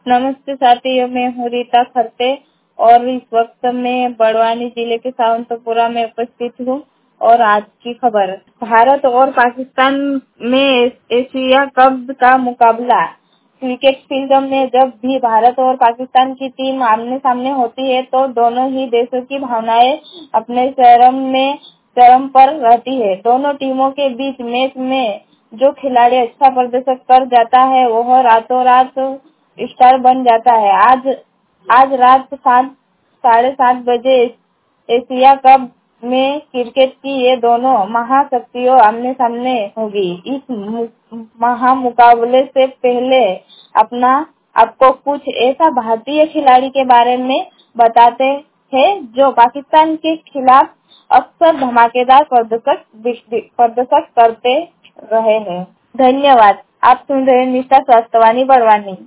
नमस्ते साथियों, मैं हूँ रीता खरते और इस वक्त मैं बड़वानी जिले के सावंतपुरा में उपस्थित हूँ। और आज की खबर, भारत और पाकिस्तान में एशिया कप का मुकाबला। क्रिकेट फील्ड में जब भी भारत और पाकिस्तान की टीम आमने सामने होती है तो दोनों ही देशों की भावनाएं अपने चरम पर रहती है। दोनों टीमों के बीच मैच में जो खिलाड़ी अच्छा प्रदर्शन कर जाता है वह रातों रात स्टार बन जाता है। आज रात 7:30 बजे एशिया कप में क्रिकेट की ये दोनों महाशक्तियों आमने सामने होगी। इस महामुकाबले से पहले आपको कुछ ऐसा भारतीय खिलाड़ी के बारे में बताते हैं जो पाकिस्तान के खिलाफ अक्सर धमाकेदार प्रदर्शन करते रहे हैं। धन्यवाद। आप सुन रहे हैं निष्ठा स्वास्थ्यवाणी बड़वानी।